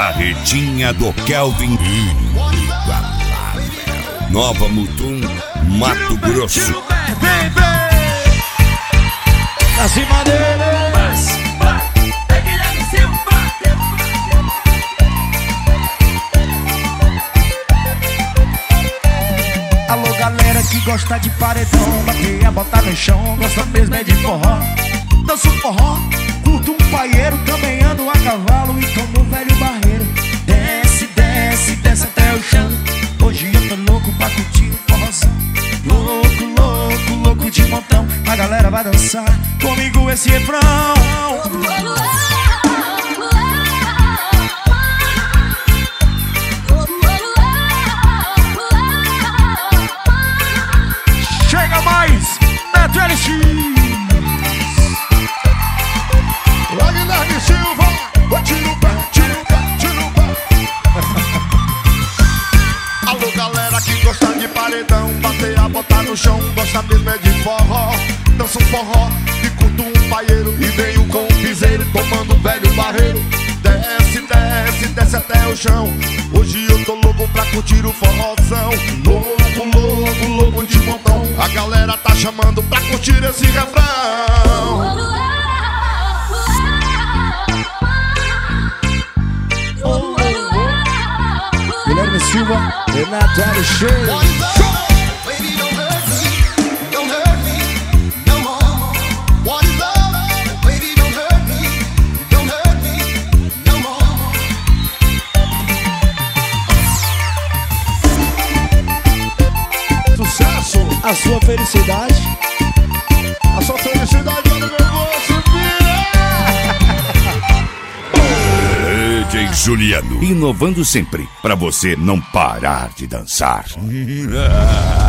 Barretinha do Kelvin, inigualável. Nova Mutum, Mato Grosso. Pra cima dele. Alô galera que gosta de paredão, bater a bota no chão, gosta mesmo é de forró. Danço forró, curto um paieiro, também ando a cavalo e tomo um velho barreiro. Desce, desce, desce até o chão. Hoje eu tô louco pra curtir o forrozão. Louco, louco, louco de montão. A galera vai dançar comigo esse refrão. Chega mais, Neto LX. Wagner Silva, tira o pé, tira o pé, tira o pé. Alô galera que gosta de paredão, bater a bota no chão, gosta mesmo é de forró. Dança um forró e curto um paieiro, e venho com um piseiro, tomando um velho barreiro. Desce, desce, desce até o chão. Hoje eu tô louco pra curtir o forrozão. Louco, louco, louco de montão. A galera tá chamando pra curtir esse refrão. Guilherme Silva, Renato LX. Sucesso! A sua felicidade. A sua felicidade, olha meu bolso, DJ Juliano, inovando sempre, pra você não parar de dançar.